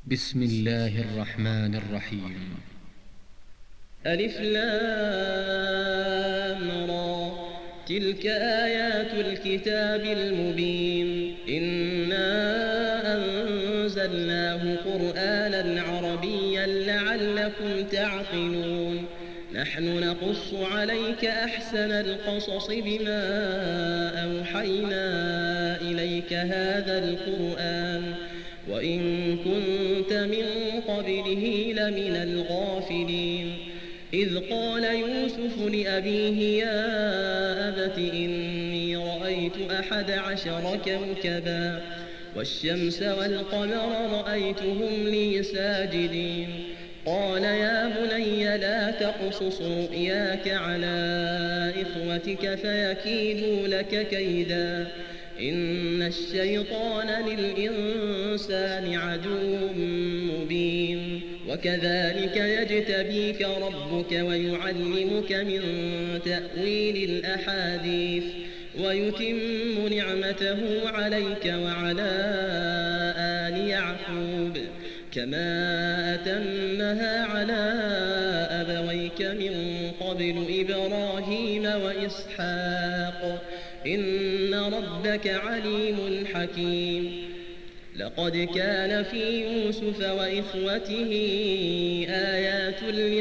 بسم الله الرحمن الرحيم. ألف لام را، تلك آيات الكتاب المبين. إنا أنزلناه قرآنا عربيا لعلكم تعقلون. نحن نقص عليك أحسن القصص بما أوحينا إليك هذا القرآن وإن كنت من قبله لمن الغافلين. إذ قال يوسف لأبيه يا أبت إني رأيت 11 كوكبا والشمس والقمر رأيتهم لي ساجدين. قال يا بني لا تقصص رؤياك على إخوتك فيكيدوا لك كيدا إن الشيطان للإنسان عدو مبين. وكذلك يجتبيك ربك ويعلمك من تأويل الأحاديث ويتم نعمته عليك وعلى آل يعقوب كما أتمها على أبويك من قبل إبراهيم وإسحاق إن ربك عليم حكيم. لقد كان في يوسف وإخوته آيات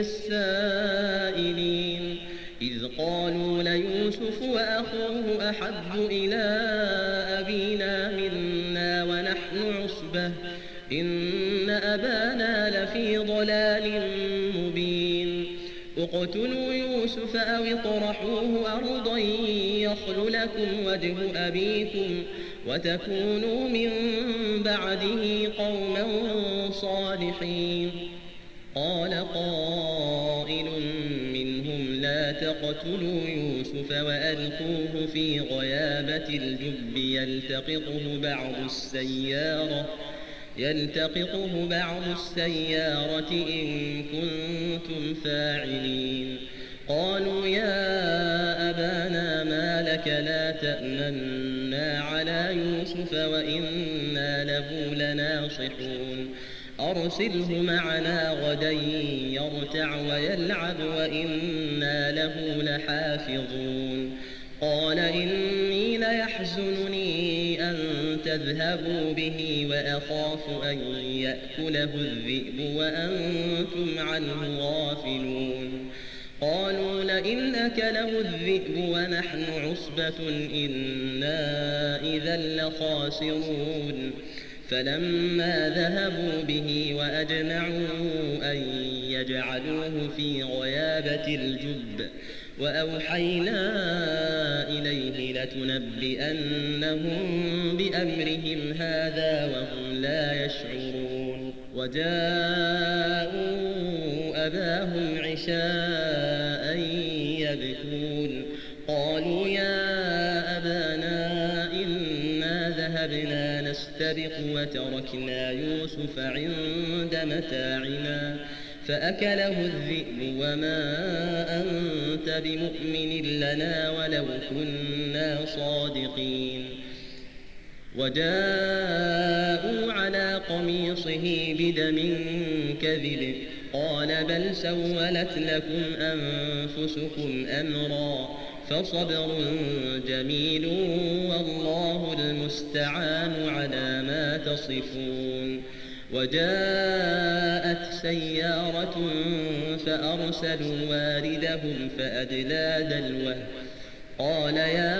للسائلين إذ قالوا ليوسف وأخوه أحب إلى أبينا منا ونحن عصبة إن أبانا لفي ضلال مبين. اقتلوا يوسف أو اطرحوه أرضا يخل لكم وجه أبيكم وتكونوا من بعده قوما صالحين. قال قائل منهم لا تقتلوا يوسف وألقوه في غيابة الجب يلتقطه بعض السيارة إن كنتم فاعلين. قالوا يا أبانا ما لك لا تأمنا على يوسف وإنا له لناصحون أرسله معنا غدا يرتع ويلعب وإنا له لحافظون. قال إني ليحزنني أن تذهبوا به وأخاف أن يأكله الذئب وأنتم عنه غافلون. قالوا لئن أكله الذئب ونحن عصبة إنا إذا لخاسرون. فلما ذهبوا به وأجمعوا أن يجعلوه في غيابة الجب وأوحينا إليه لتنبئنهم بأمرهم هذا وهم لا يشعرون. وجاءوا أباهم عشاء يبكون قالوا يا أبانا إنا ذهبنا نستبق وتركنا يوسف عند متاعنا فأكله الذئب وما أنت بمؤمن لنا ولو كنا صادقين. وجاءوا على قميصه بدم كذب قال بل سولت لكم أنفسكم أمرا فصبر جميل والله المستعان على ما تصفون. وجاءت سيارة فأرسلوا واردهم فأدلى دلوه قال يا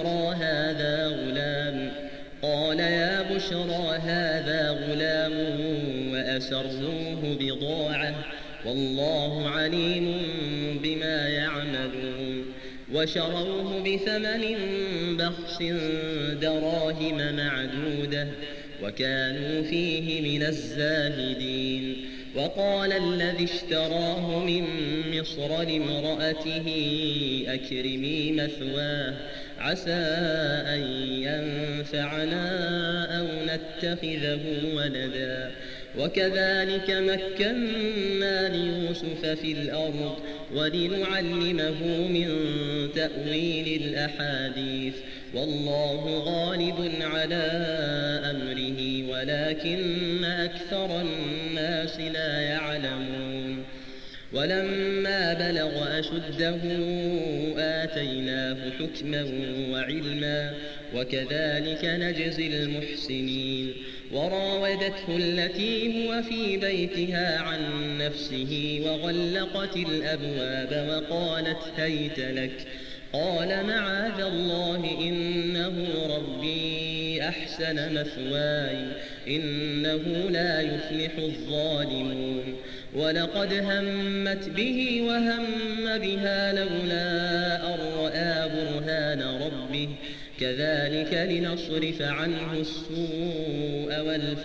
بشرى هذا غلام وأسروه بضاعة والله عليم بما يعملون. وشروه بثمن بخس دراهم معدودة وكانوا فيه من الزاهدين. وقال الذي اشتراه من مصر لامرأته أكرمي مثواه عسى أن ينفعنا أو نتخذه ولدا. وكذلك مكنا ليوسف في الأرض ولنعلمه من تأويل الأحاديث والله غالب على أمره ولكن أكثر الناس لا يعلمون ولما بلغ أشده آتيناه حكما وعلما وكذلك نجزي المحسنين وراودته التي هو في بيتها عن نفسه وغلقت الأبواب وقالت هيت لك قال معاذ الله إنه ربي أحسن مثواي إنه لا يفلح الظالمون ولقد همت به وهم بها لولا أن رأى برهان ربه كذلك لنصرف عنه السوء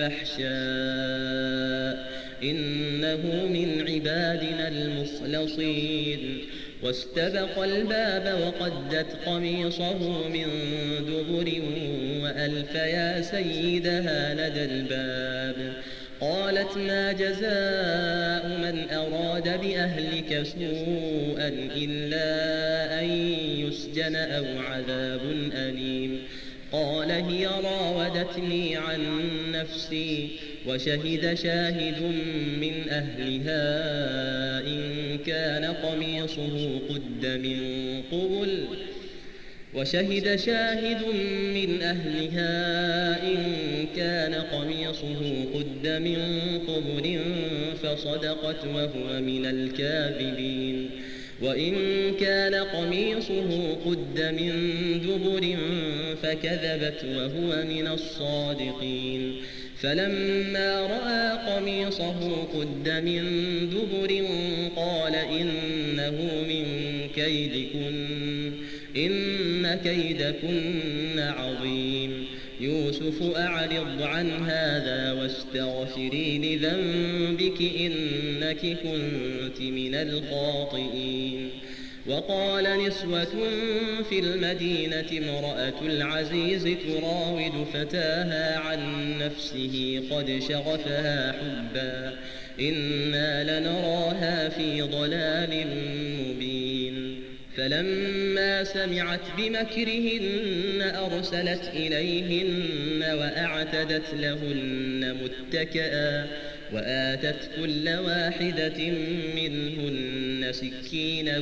والفحشاء إنه من عبادنا المخلصين واستبق الباب وقدت قميصه من دبر وألف يا سيدها لدى الباب قالت ما جزاء من أراد بأهلك سوءا إلا أن يسجن أو عذاب أليم قال هي راودتني عن نفسي وشهد شاهد من أهلها إن كان قميصه قد من قبل وشهد شاهد من أهلها إن كان قميصه قد من قبل فصدقت وهو من الكاذبين وإن كان قميصه قد من دبر فكذبت وهو من الصادقين فلما رأى قميصه قد من دبر قال إنه من كيدكن إن كيدكن عظيم يوسف أعرض عن هذا واستغفري لذنبك إنك كنت من الخاطئين وقال نسوة في المدينة امرأة العزيز تراود فتاها عن نفسه قد شغفها حبا إنا لنراها في ضلال مبين فلما سمعت بمكرهن أرسلت إليهن وأعتدت لهن متكئا وآتت كل واحدة منهن سكينا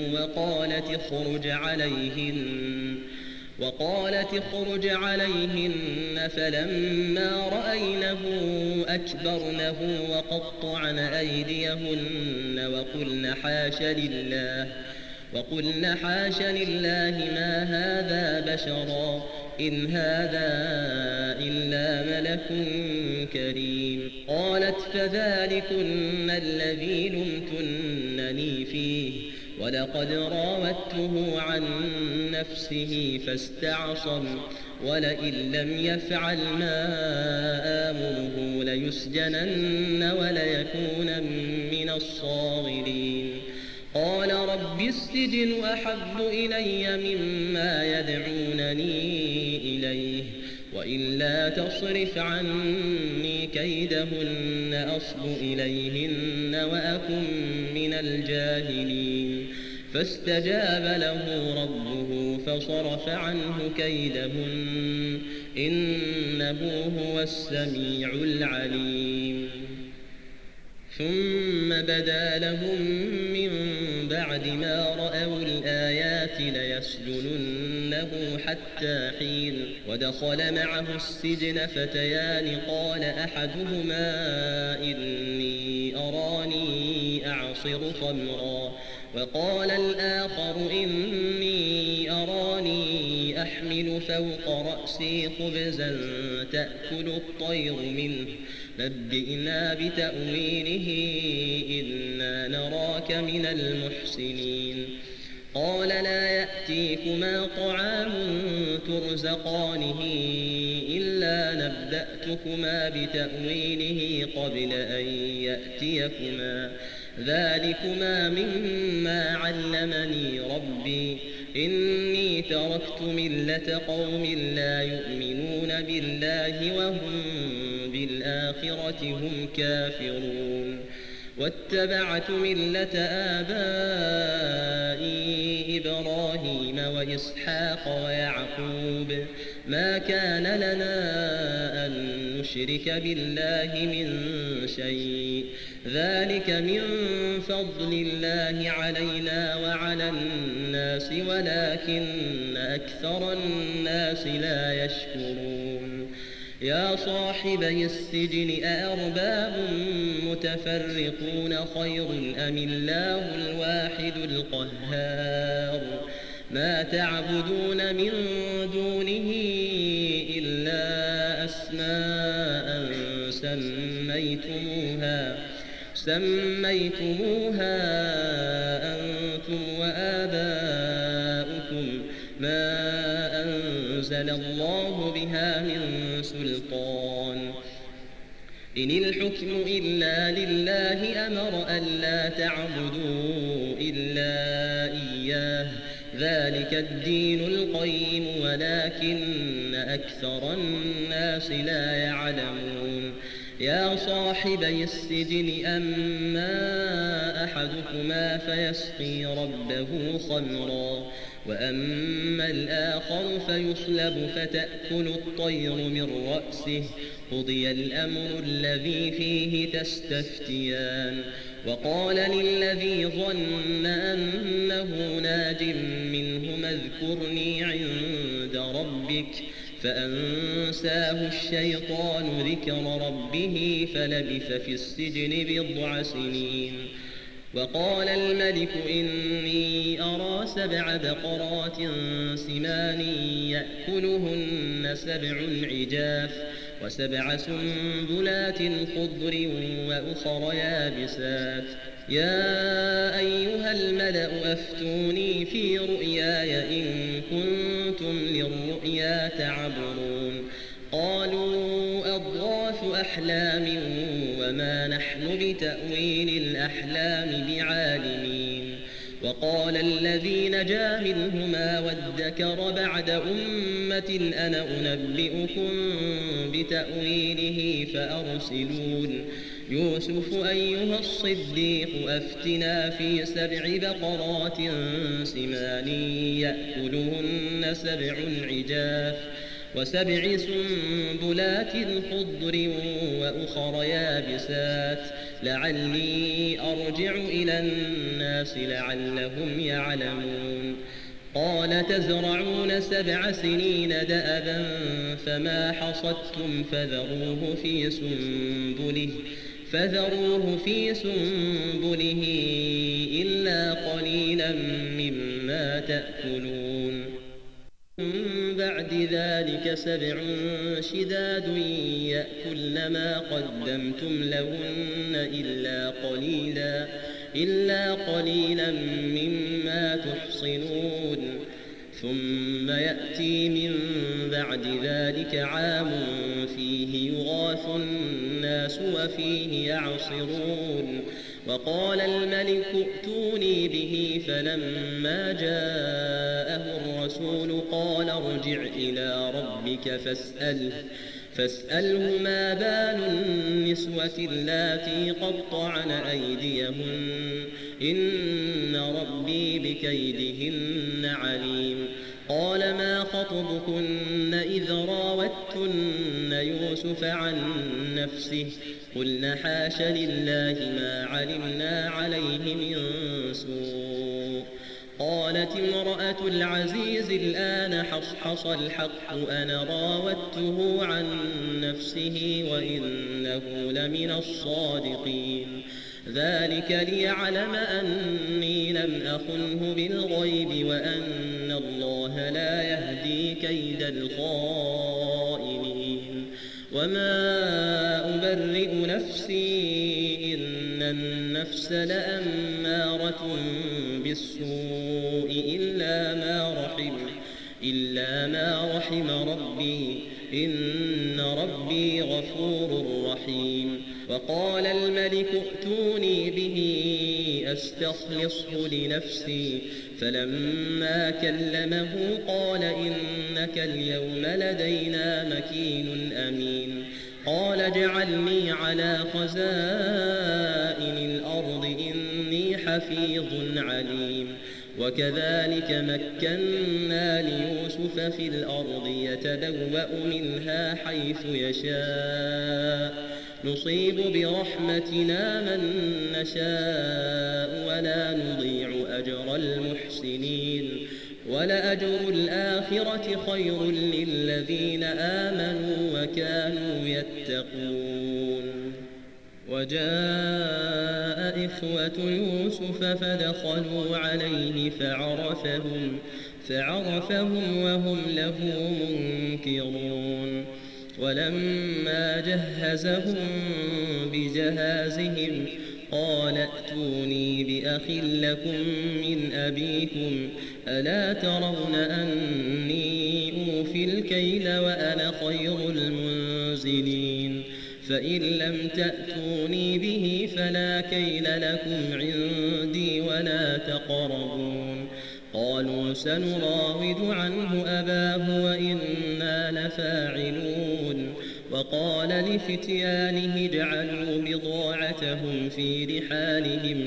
وقالت اخرج عليهن فلما رأينه أكبرنه وقطعن أيديهن وقلن حاش لله ما هذا بشرا إن هذا إلا ملك كريم قالت فذلكن الذي لمتنني فيه ولقد راودته عن نفسه فاستعصم ولئن لم يفعل ما آمره ليسجنن وليكون من الصاغرين قال رب السجن أحب إلي مما يدعونني إليه وإلا تصرف عني كيدهن أصب إليهن وأكن من الجاهلين فاستجاب له ربه فصرف عنه كيدهن إنه هو السميع العليم ثم بدا لهم من بعد ما رأوا الآيات ليسجننه حتى حين ودخل معه السجن فتيان قال أحدهما إني أراني أعصر خمرا وقال الآخر إني أراني أحمل فوق رأسي خبزا تأكل الطير منه نبئنا بتأويله إنا نراك من المحسنين قال لا يأتيكما طعام ترزقانه إلا نبأتكما بتأويله قبل أن يأتيكما ذلكما مما علمني ربي إني تركت ملة قوم لا يؤمنون بالله وهم بالآخرة هم كافرون واتبعت ملة آبائي إبراهيم وإسحاق ويعقوب ما كان لنا أن نشرك بالله من شيء ذلك من فضل الله علينا وعلى الناس ولكن أكثر الناس لا يشكرون يا صاحبي السجن أأرباب متفرقون خير أم الله الواحد القهار ما تعبدون من دونه إلا أسماء سميتموها أنتم وآباؤكم ما أنزل الله بها من سلطان إن الحكم إلا لله أمر ألا تعبدوا إلا إياه ذلك الدين القيم ولكن أكثر الناس لا يعلمون يا صاحبي السجن أما أحدكما فيسقي ربه خمرا وأما الآخر فيصلب فتأكل الطير من رأسه قضي الأمر الذي فيه تستفتيان وقال للذي ظن أنه ناج منهما اذكرني عند ربك فأنساه الشيطان ذكر ربه فلبث في السجن بضع سنين وقال الملك إني أرى 7 بقرات سمان يأكلهن 7 عجاف و7 سنبلات خضر وأخر يابسات يا أيها الملأ أفتوني في رؤياي إن كنتم للرؤيا تعبرون قالوا أضغاث أحلام وما نحن بتأويل الأحلام بعالمين وقال الذي نجا منهما وادكر بعد أمة أنا أنبئكم بتأويله فأرسلون يوسف أيها الصديق أفتنا في 7 بقرات سمان يأكلهن 7 عجاف و7 سنبلات خضر وأخر يابسات لعلي أرجع إلى الناس لعلهم يعلمون قال تزرعون 7 سنين دأبا فما حصدتم فذروه في سنبله إلا قليلا مما تأكلون بعد ذلك 7 شداد يأكلن ما قدمتم لهن إلا قليلا مما تحصنون ثم يأتي من بعد ذلك عام فيه يغاث الناس وفيه يعصرون وقال الملك ائتوني به فلما جاءه الرسول قال ارجع إلى ربك فاسأله ما بال النسوة اللاتي قطعن أيديهن إن ربي بكيدهن عليم قال ما خطبكن إذ راوتن يوسف عن نفسه قلن حاش لله ما علمنا عليه من سوء قالت امرأة العزيز الآن حصحص الحق أنا راودته عن نفسه وإنه لمن الصادقين ذلك ليعلم أني لم أخنه بالغيب وأن الله لا يهدي كيد الخائنين وما أبرئ نفسي إن النفس لأمارة بالسوء إلا ما رحم ربي إن ربي غفور رحيم وقال الملك ائتوني به أستخلصه لنفسي فلما كلمه قال إنك اليوم لدينا مكين أمين قال اجعلني على خزائن الأرض إني حفيظ عليم وكذلك مكنا ليوسف في الأرض يتبوأ منها حيث يشاء نصيب برحمتنا من نشاء ولا نضيع أجر المحسنين ولأجر الآخرة خير للذين آمنوا وكانوا يتقون. وجاء إخوة يوسف فدخلوا عليه فعرفهم وهم له منكرون. ولما جهزهم بجهازهم قال ائتوني بأخ لكم من أبيكم ألا ترون أني أوفي الكيل وأنا خير المنزلين فإن لم تأتوني به فلا كيل لكم عندي ولا تقربون. قالوا سنراود عنه أباه وإنا لفاعلون. وقال لفتيانه اجعلوا بضاعتهم في رحالهم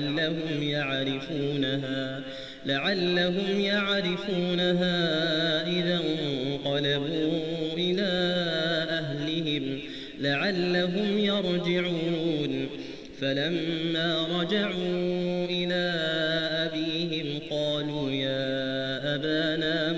لعلهم يعرفونها إذا انقلبوا إلى أهلهم لعلهم يرجعون. فلما رجعوا إلى أبيهم قالوا يا أبانا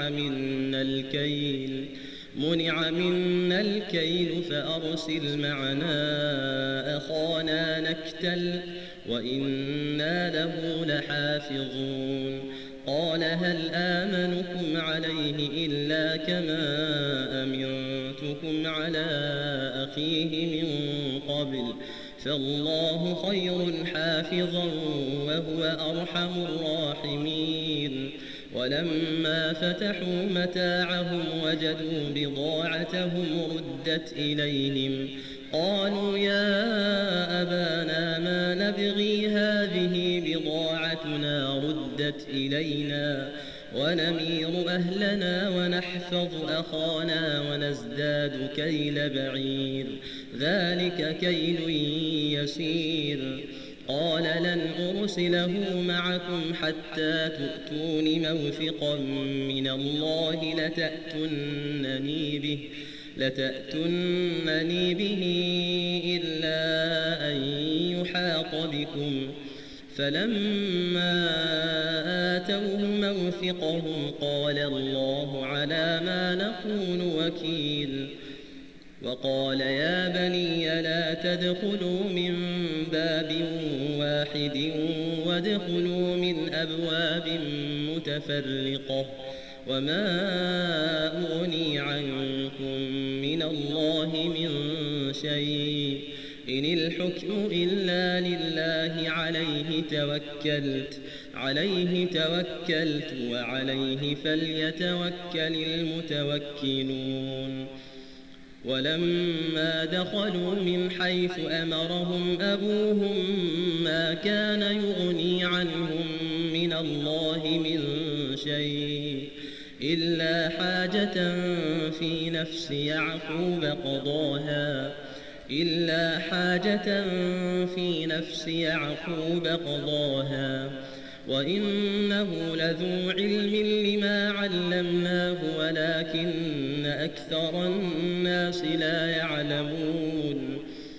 منع منا الكيل فأرسل معنا أخانا نكتل وإنا له لحافظون. قال هل آمنكم عليه إلا كما أمنتكم على أخيه من قبل فالله خير حافظا وهو أرحم الراحمين. ولما فتحوا متاعهم وجدوا بضاعتهم ردت إليهم قالوا يا أبانا ما نبغي هذه بضاعتنا ردت إلينا ونمير أهلنا ونحفظ أخانا ونزداد كيل بعير ذلك كيل يسير. قال لن أرسله معكم حتى تؤتون موثقا من الله لتأتونني به إلا أن يحاط بكم. فلما آتوه موثقهم قال الله على ما نقول وكيل. وقال يا بني لا تدخلوا من باب واحد وادخلوا من أبواب متفرقة وما أغني عنكم من الله من شيء إن الحكم إلا لله عليه توكلت وعليه فليتوكل المتوكلون. ولما دخلوا من حيث أمرهم أبوهم ما كان يغني عنهم من الله من شيء إلا حاجة في نفس يعقوب قضاها وإنه لذو علم لما علمناه ولكن أكثر الناس لا يعلمون.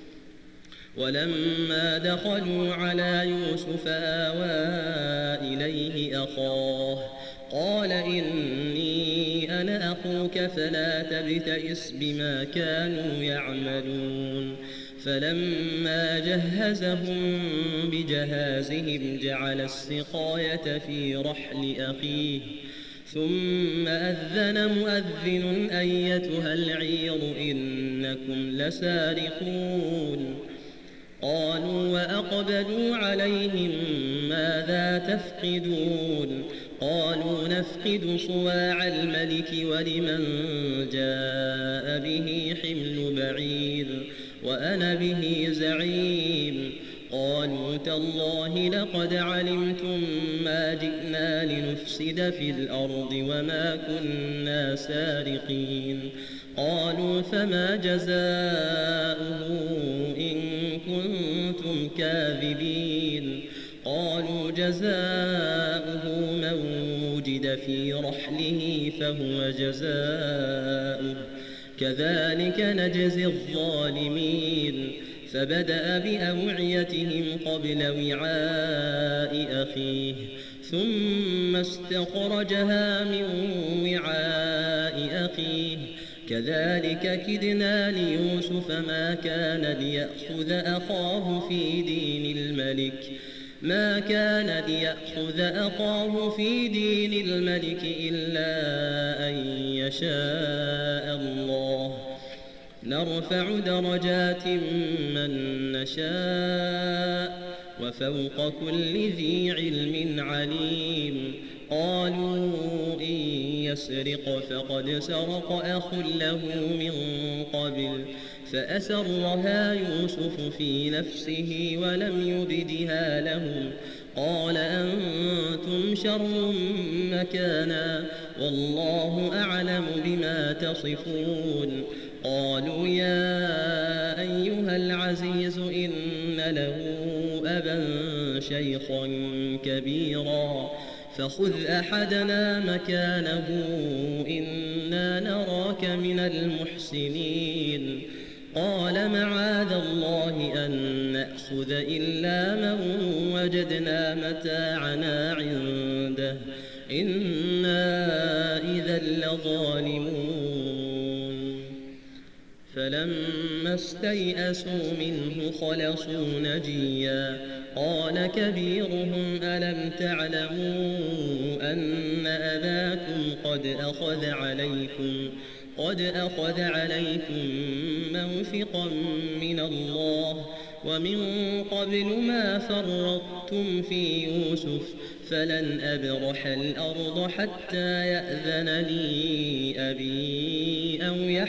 ولما دخلوا على يوسف آوى إليه أخاه قال إني أنا أخوك فلا تبتئس بما كانوا يعملون. فلما جهزهم بجهازهم جعل السقاية في رحل أخيه ثم أذن مؤذن أيتها العير إنكم لسارقون. قالوا وأقبلوا عليهم ماذا تفقدون قالوا نفقد صواع الملك ولمن جاء به حمل بعير وأنا به زعيم. قالوا تالله لقد علمتم ما جئنا لنفسد في الأرض وما كنا سارقين. قالوا فما جزاؤه إن كنتم كاذبين قالوا جزاؤه من وجد في رحله فهو جزاؤه كذلك نجزي الظالمين فبدأ بأوعيتهم قبل وعاء أخيه ثم استخرجها من وعاء أخيه كذلك كدنا ليوسف ما كان ليأخذ أخاه في دين الملك إلا أن يشاء الله نرفع درجات من نشاء وفوق كل ذي علم عليم قالوا إن يسرق فقد سرق أخ له من قبل فأسرها يوسف في نفسه ولم يبدها لهم قال أنتم شر مكانا والله أعلم بما تصفون قالوا يا أيها العزيز إن له أبا شيخا كبيرا فخذ أحدنا مكانه إنا نراك من المحسنين قال معاذ الله أن نأخذ إلا من وجدنا متاعنا عنده إنا إذا لظالمون فلما استيئسوا منه خلصوا نجيا قال كبيرهم ألم تعلموا أن أباكم قد أخذ عليكم موثقا من الله ومن قبل ما فرطتم في يوسف فلن أبرح الأرض حتى يأذن لي أبي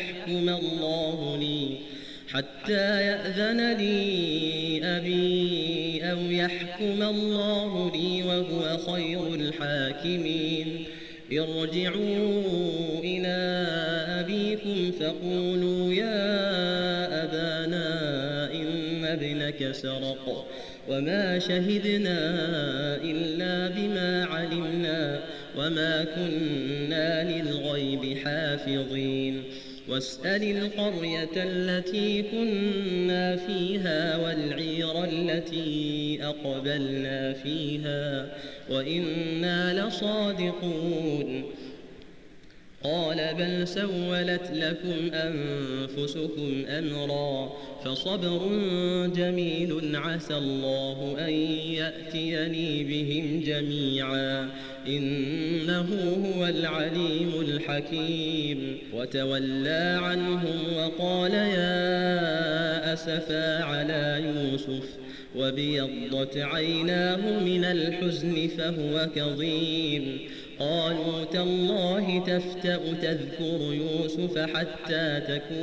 أو يحكم الله لي وهو خير الحاكمين ارجعوا إلى أبيكم فقولوا يا أبانا إن ابنك سرق وما شهدنا إلا بما علمنا وما كنا للغيب حافظين واسأل القرية التي كنا فيها والعير التي أقبلنا فيها وإنا لصادقون قال بل سولت لكم أنفسكم أمرا فصبر جميل عسى الله أن يأتيني بهم جميعا إنه هو العليم الحكيم وتولى عنهم وقال يا أسفا على يوسف وابيضت عيناه من الحزن فهو كظيم قالوا تالله تفتأ تذكر يوسف حتى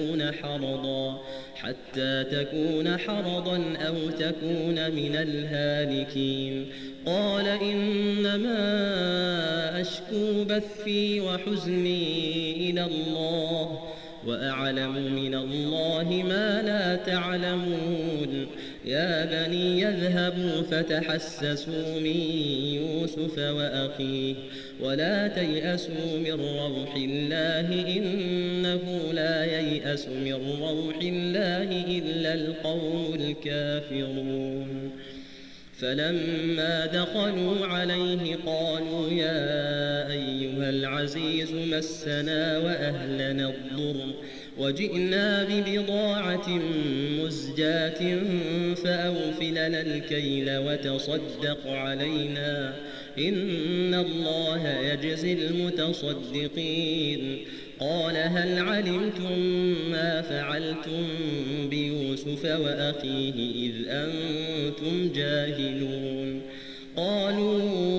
تكون حرضا أو تكون من الهالكين قال إنما أشكو بثي وحزني إلى الله وأعلم من الله ما لا تعلمون يا بني يذهبوا فتحسسوا من يوسف وأخيه ولا تيأسوا من روح الله إنه لا ييأس من روح الله إلا القوم الكافرون فلما دخلوا عليه قالوا يا أيها العزيز مسنا وأهلنا الضر وجئنا ببضاعة مزجاة فأوفِ لنا الكيل وتصدق علينا إن الله يجزي المتصدقين قال هل علمتم ما فعلتم بيوسف وأخيه إذ أنتم جاهلون قالوا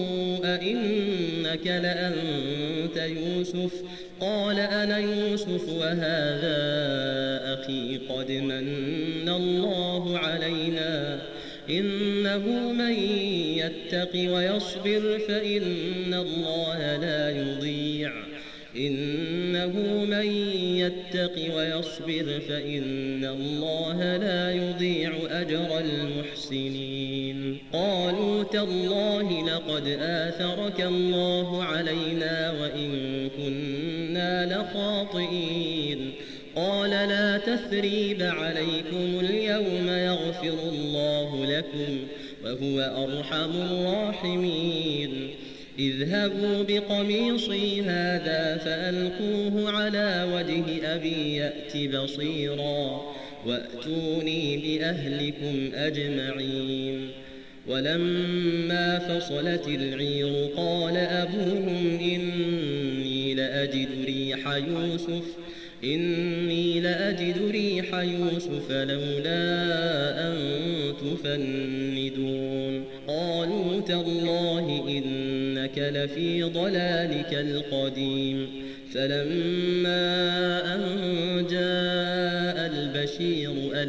أئنك لأنت يوسف قال أنا يوسف وهذا أخي قد من الله علينا إنه من يتق ويصبر فإن الله لا يضيع إنه من يتق ويصبر فإن الله لا يضيع أجر المحسنين. قالوا تالله لقد آثرك الله علينا وإن كنا لخاطئين. قال لا تثريب عليكم اليوم يغفر الله لكم وهو أرحم الراحمين. اذهبوا بقميصي هذا فألقوه على وجه أبي يأت بصيرا وأتوني بأهلكم أجمعين. ولما فصلت العير قال أبوهم إني لأجد ريح يوسف لولا أن تفندون. قالوا تالله إنك لفي ضلالك القديم. فلما أن جاء البشير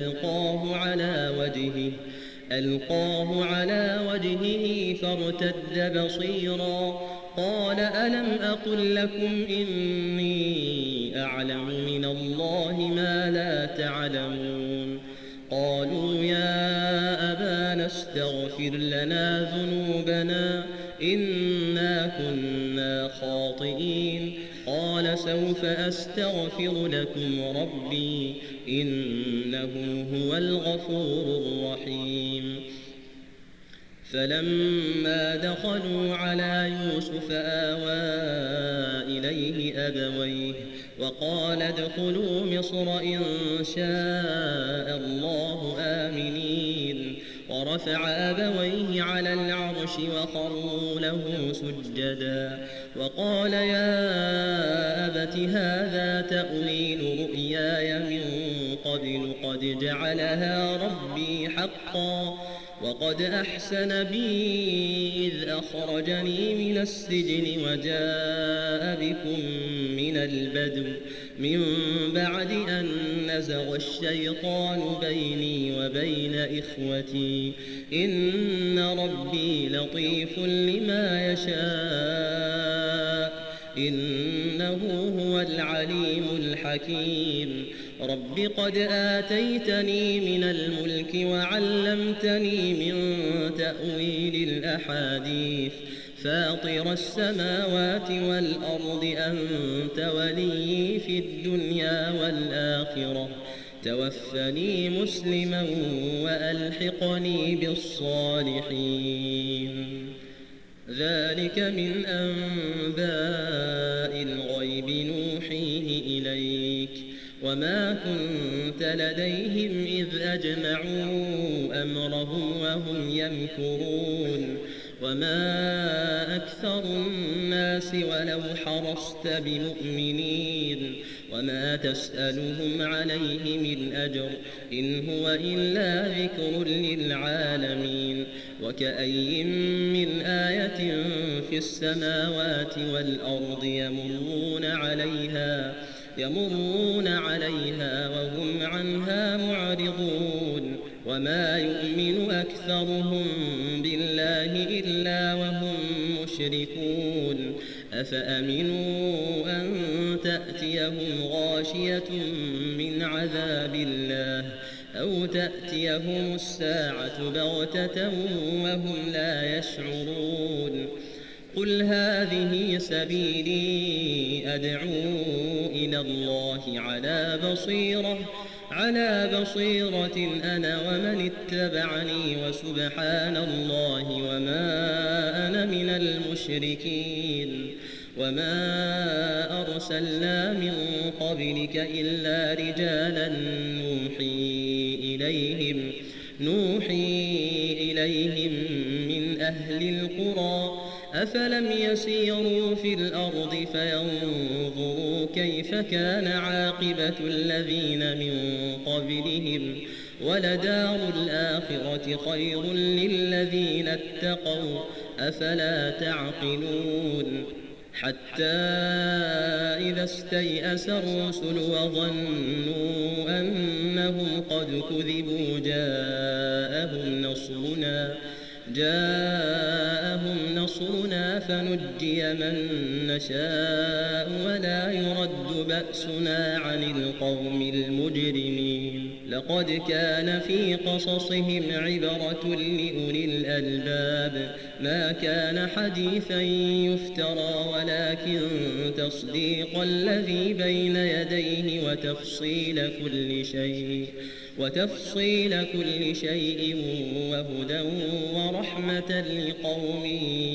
ألقاه على وجهه فارتد بصيرا قال ألم أقل لكم إني أعلم من الله ما لا تعلمون. قالوا يا أبانا استغفر لنا ذنوبنا إنا كنا خاطئين. قال سوف أستغفر لكم ربي إنه هو الغفور الرحيم. فلما دخلوا على يوسف آوى إليه أبويه وقال ادخلوا مصر إن شاء الله آمنين. ورفع أبويه على العرش وخروا له سجدا وقال يا أبت هذا تأويل رؤياي من قبل قد جعلها ربي حقا وقد أحسن بي إذ أخرجني من السجن وجاء بكم من البدو من بعد أن نزغ الشيطان بيني وبين إخوتي إن ربي لطيف لما يشاء إنه هو العليم الحكيم. رب قد آتيتني من الملك وعلمتني من تأويل الأحاديث فاطر السماوات والأرض أنت ولي في الدنيا والآخرة توفني مسلما وألحقني بالصالحين. ذلك من أنباء الغيب نوحيه إليك وما كنت لديهم إذ أجمعوا أمرهم وهم يمكرون. وما أكثر الناس ولو حرصت بمؤمنين وما تسألهم عليه من أجر إن هو إلا ذكر للعالمين. وكأي من آية في السماوات والأرض يمرون عليها وهم عنها معرضون. وما يؤمن أكثرهم بالله إلا وهم مشركون. أفأمنوا أن تأتيهم غاشية من عذاب الله أو تأتيهم الساعة بغتة وهم لا يشعرون. قل هذه سبيلي أدعو إلى الله على بصيرة أنا ومن اتبعني وسبحان الله وما أنا من المشركين. وما أرسلنا من قبلك إلا رجالا نوحي إليهم من أهل القرى أفلم يسيروا في الأرض فينظروا كيف كان عاقبة الذين من قبلهم ولدار الآخرة خير للذين اتقوا أفلا تعقلون. حتى إذا استيأس الرسل وظنوا أنهم قد كذبوا جاءهم نصرنا تنصرنا فنجي من نشاء ولا يرد بأسنا عن القوم المجرمين لقد كان في قصصهم عبرة لأولي الألباب ما كان حديثا يفترى ولكن تصديق الذي بين يديه وتفصيل كل شيء وهدى ورحمة لقوم